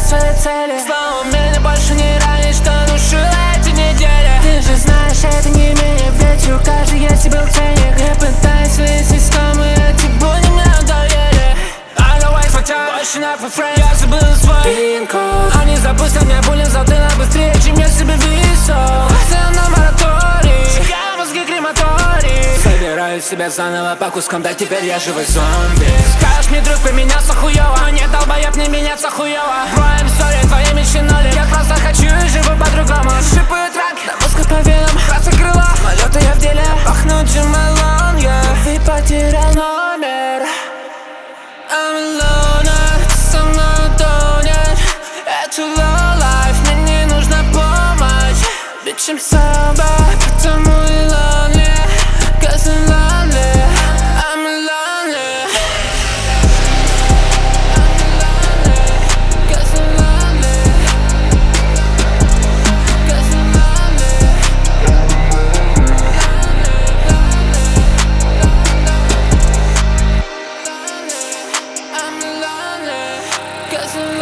своей цели. Снова меня больше не ранит, что душила эти недели. Ты же знаешь, это не менее, ведь у каждой есть и был ценник. Я пытаюсь выяснить, что мы эти будни мне надоели. I don't wait for time, больше not for friends. Я забыл свой пин-код. Они запустят мне пулю в затылок быстрее, чем я себе весел. Все на моратории, сжигаю мозги крематорий. Собираю себя заново по кускам, да теперь я живой зомби. Скажешь мне, друг, поменялся хуёво, но нет, долбоёб, не меняться хуёво. Твоим история, твои мечты ноли. Я просто хочу и живу по-другому. Шипают раки, на мозгу по венам, краса крыла, полёты я в деле. Пахну Джим Мэлон, Ты потерял номер. I'm a loner, ты со мной тонешь. Это low life, мне не нужна помощь. Bitch, I'm sober, Потому и lonely, 'cause I'm lonely. I'm a lonely. I'm a lonely, 'cause I'm lonely. 'Cause I'm lonely. I'm lonely, 'cause I'm lonely.